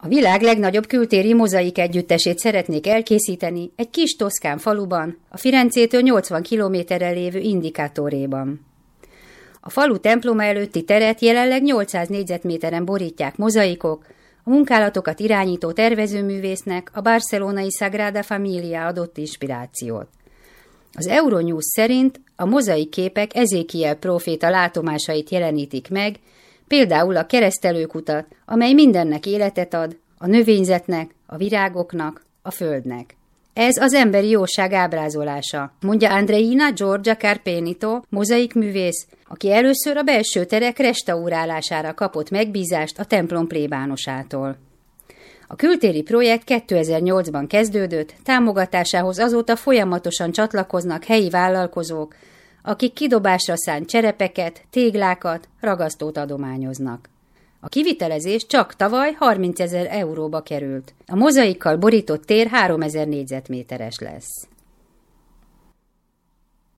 A világ legnagyobb kültéri mozaik együttesét szeretnék elkészíteni egy kis toszkán faluban, a Firencétől 80 kilométerre lévő Indikátoréban. A falu temploma előtti teret jelenleg 800 négyzetméteren borítják mozaikok, a munkálatokat irányító tervezőművésznek a barcelonai Sagrada Familia adott inspirációt. Az Euronews szerint a mozaik képek Ezékiel próféta látomásait jelenítik meg, például a keresztelőkutat, amely mindennek életet ad, a növényzetnek, a virágoknak, a földnek. Ez az emberi jóság ábrázolása, mondja Andreina Giorgia Carpenito, mozaikművész, aki először a belső terek restaurálására kapott megbízást a templom plébánosától. A kültéri projekt 2008-ban kezdődött, támogatásához azóta folyamatosan csatlakoznak helyi vállalkozók, akik kidobásra szánt cserepeket, téglákat, ragasztót adományoznak. A kivitelezés csak tavaly 30 000 euróba került. A mozaikkal borított tér 3000 négyzetméteres lesz.